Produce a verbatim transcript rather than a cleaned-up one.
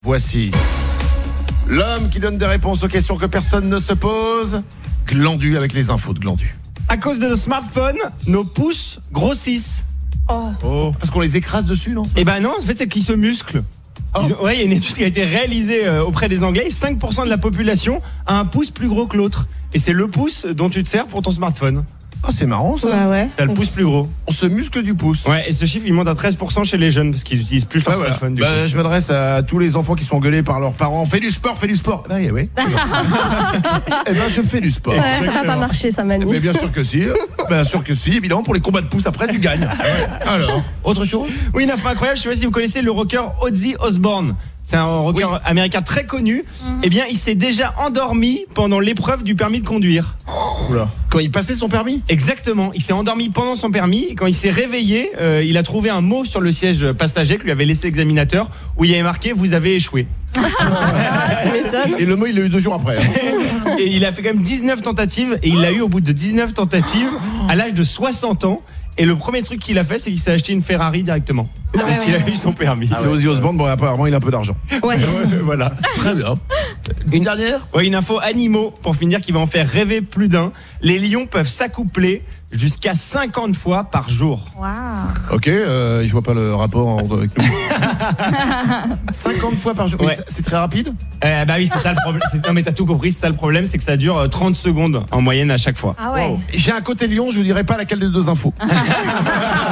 Voici l'homme qui donne des réponses aux questions que personne ne se pose. Glandu avec les infos de Glandu. À cause de nos smartphones, nos pouces grossissent. Oh. Oh. Parce qu'on les écrase dessus, non? Eh ben non, en fait, c'est qu'ils se musclent. Oh. Ils ont- ouais, il y a une étude qui a été réalisée euh, auprès des Anglais. cinq pour cent de la population a un pouce plus gros que l'autre. Et c'est le pouce dont tu te sers pour ton smartphone. Oh, c'est marrant ça. Bah ouais. T'as le pouce plus gros. On se muscle du pouce. Ouais, et ce chiffre, il monte à treize pour cent chez les jeunes parce qu'ils utilisent plus leur Ouais, voilà. téléphone. Du Bah, coup. je m'adresse à tous les enfants qui sont engueulés par leurs parents. Fais du sport, fais du sport. Bah, oui, oui. Eh ben, je fais du sport. Ouais, ça va pas marcher, ça, Manu. Mais bien sûr que si. Bien sûr que si. Évidemment, pour les combats de pouces après, tu gagnes. Alors, autre chose? Oui, une info incroyable, je sais pas si vous connaissez le rocker Ozzy Osbourne. C'est un rocker Oui. américain très connu. Eh bien, il s'est déjà endormi pendant l'épreuve du permis de conduire. Oula. Quand il passait son permis? Exactement, il s'est endormi pendant son permis et quand il s'est réveillé, euh, il a trouvé un mot sur le siège passager que lui avait laissé l'examinateur où il y avait marqué « Vous avez échoué Ah, tu m'étonnes. Et le mot, il l'a eu deux jours après. hein. » Et il a fait quand même dix-neuf tentatives et il l'a eu au bout de dix-neuf tentatives à l'âge de soixante ans. Et le premier truc qu'il a fait, c'est qu'il s'est acheté une Ferrari directement. Ah Donc ouais, il a ouais. eu son permis. C'est Ozzy Osbourne. Bon, apparemment, il a un peu d'argent. Ouais. Voilà. Très bien. Une dernière? Ouais, une info animaux pour finir qui va en faire rêver plus d'un. Les lions peuvent s'accoupler jusqu'à cinquante fois par jour. Waouh. Ok, euh, je vois pas le rapport entre- avec nous. cinquante fois par jour. Ouais. Mais c'est- C'est très rapide? Euh, bah oui, c'est ça le problème. C'est- Non mais t'as tout compris, c'est ça le problème, c'est que ça dure euh, trente secondes en moyenne à chaque fois. Ah ouais. J'ai un côté lion, je vous dirai pas laquelle des deux infos.